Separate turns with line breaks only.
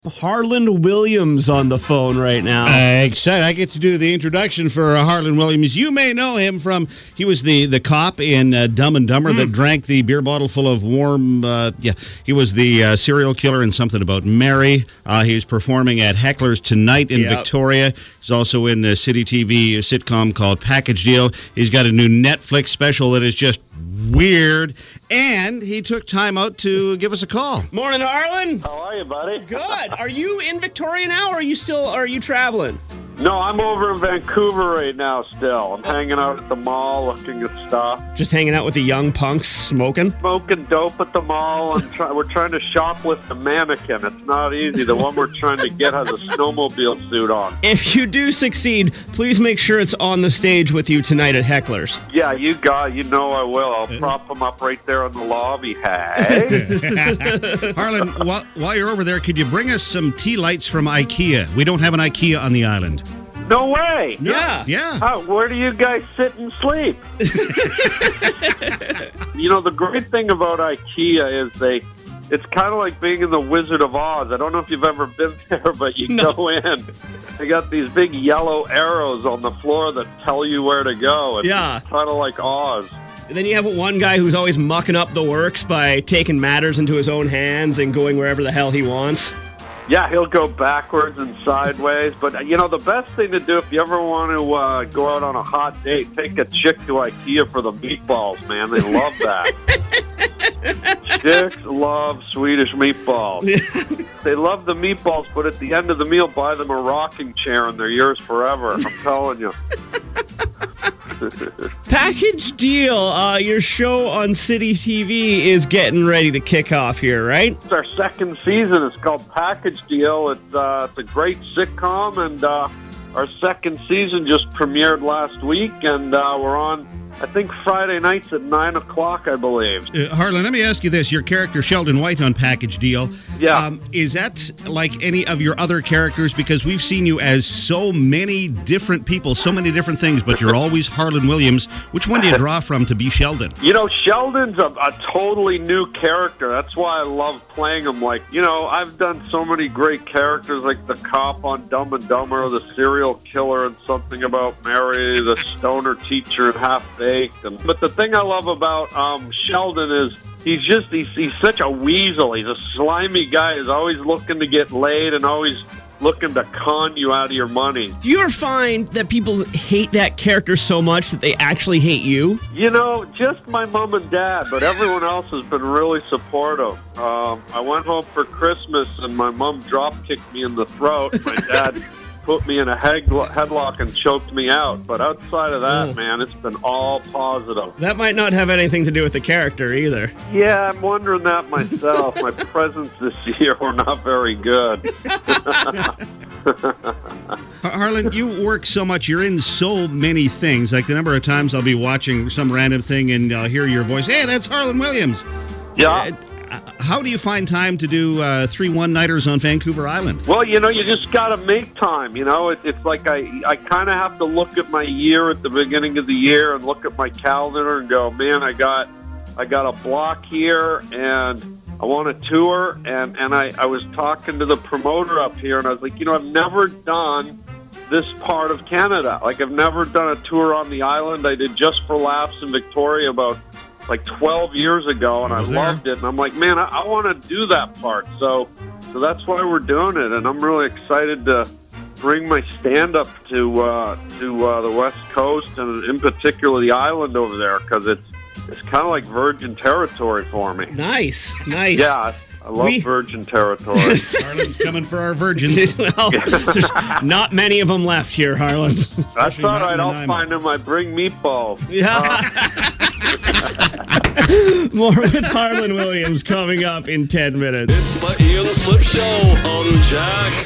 Harland Williams on the phone right now.
Excited. I get to do the introduction for Harland Williams. You may know him from, he was the cop in Dumb and Dumber that drank the beer bottle full of warm, he was the serial killer in Something About Mary. He's performing at Heckler's Tonight in Victoria. He's also in the City TV sitcom called Package Deal. He's got a new Netflix special that is just weird, and he took time out to give us a call.
Morning, Harland.
How are you, buddy?
Good. Are you in Victoria now, or are you traveling?
No, I'm over in Vancouver right now still. I'm hanging out at the mall looking at stuff.
Just hanging out with the young punks smoking?
Smoking dope at the mall. We're trying to shoplift a mannequin. It's not easy. The one we're trying to get has a snowmobile suit on.
If you do succeed, please make sure it's on the stage with you tonight at Heckler's.
Yeah, you know I will. I'll prop them up right there in the lobby. Hey.
Harland, while you're over there, could you bring us some tea lights from IKEA? We don't have an IKEA on the island.
No way.
Yeah.
Where do you guys sit and sleep? You know, the great thing about IKEA is it's kind of like being in the Wizard of Oz. I don't know if you've ever been there, but you go in. They got these big yellow arrows on the floor that tell you where to go. It's kind of like Oz.
And then you have one guy who's always mucking up the works by taking matters into his own hands and going wherever the hell he wants.
Yeah, he'll go backwards and sideways. But, you know, the best thing to do if you ever want to go out on a hot date, take a chick to IKEA for the meatballs, man. They love that. Chicks love Swedish meatballs. They love the meatballs, but at the end of the meal, buy them a rocking chair and they're yours forever. I'm telling you.
Package Deal, your show on City TV is getting ready to kick off here, right?
It's our second season. It's called Package Deal. It's a great sitcom, and our second season just premiered last week, and we're on, I think, Friday nights at 9 o'clock, I believe.
Harland, let me ask you this. Your character, Sheldon White, on Package Deal.
Yeah.
Is that like any of your other characters? Because we've seen you as so many different people, so many different things, but you're always Harland Williams. Which one do you draw from to be Sheldon?
You know, Sheldon's a totally new character. That's why I love playing him. Like, you know, I've done so many great characters, like the cop on Dumb and Dumber, the serial killer in Something About Mary, the stoner teacher in Half-Baked. But the thing I love about Sheldon is he's such a weasel. He's a slimy guy. He's always looking to get laid and always looking to con you out of your money.
Do you ever find that people hate that character so much that they actually hate you?
You know, just my mom and dad, but everyone else has been really supportive. I went home for Christmas and my mom drop-kicked me in the throat. My dad put me in a headlock and choked me out. But outside of that, man, it's been all positive.
That might not have anything to do with the character either.
Yeah, I'm wondering that myself. My presents this year were not very good.
Harland, you work so much. You're in so many things. Like the number of times I'll be watching some random thing and I'll hear your voice. Hey, that's Harland Williams.
Yeah.
How do you find time to do 3 one-nighters on Vancouver Island?
Well, you know, you just got to make time. You know, it's like I kind of have to look at my year at the beginning of the year and look at my calendar and go, man, I got a block here and I want a tour. And I was talking to the promoter up here and I was like, you know, I've never done this part of Canada. Like, I've never done a tour on the island. I did Just for Laughs in Victoria about like 12 years ago, and I loved it. And I'm like, man, I want to do that part. So that's why we're doing it. And I'm really excited to bring my stand-up to the West Coast, and in particular the island over there, because it's kind of like virgin territory for me.
Nice.
Yeah, I love virgin territory.
Harland's coming for our virgins.
Well, there's not many of them left here, Harland.
That's all right. I'll find them. I bring meatballs.
Yeah. More with Harland Williams coming up in 10 minutes.
It's the Ian Slip Show on Jack